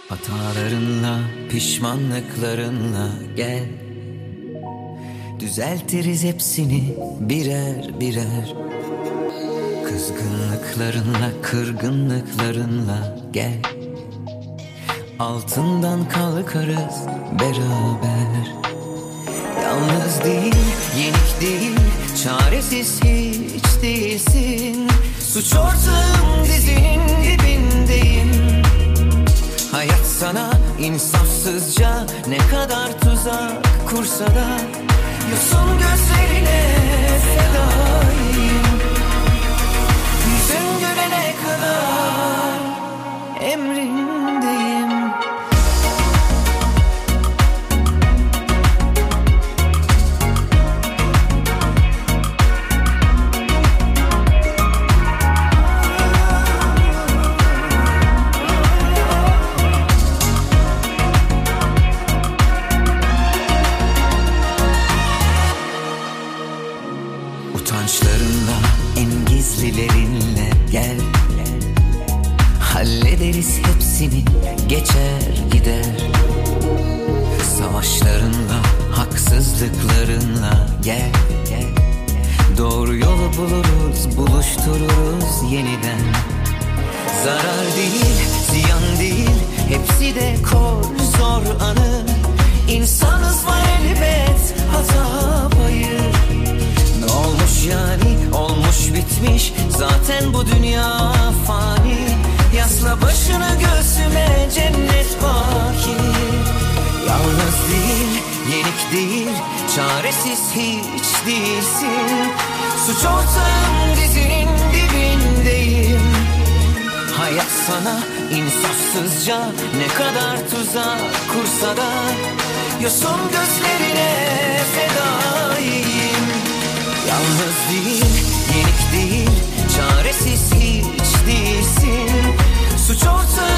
Hatalarınla, pişmanlıklarınla gel. Düzeltiriz hepsini birer birer. Kızgınlıklarınla, kırgınlıklarınla gel. Altından kalkarız beraber. Yalnız değil, yenik değil, çaresiz hiç değilsin. Suç ortağım, dizinin dibindeyim. Hayat sana insafsızca ne kadar tuzak kursa da yosun gözlerine fedayım. Yüzün gülene kadar emrindeyim. Utançlarınla, en gizlilerinle gel. Hallederiz hepsini, geçer gider. Savaşlarınla, haksızlıklarınla gel. Doğru yolu buluruz, buluştururuz yeniden. Zarar değil, ziyan değil, hepsi de kor zor anı. İnsanız var elbet, hata payı. Ne olmuş yani, olmuş bitmiş, zaten bu dünya fani. Yasla başını göğsüme, cennet baki. Yalnız değil, yenik değil, çaresiz hiç değilsin. Suç ortağım, dizinin dibindeyim. Hayat sana insafsızca ne kadar tuzak kursa da yosun gözlerine fedayım. Yalnız değil, yenik değil, çaresiz hiç değilsin. Suç ortağı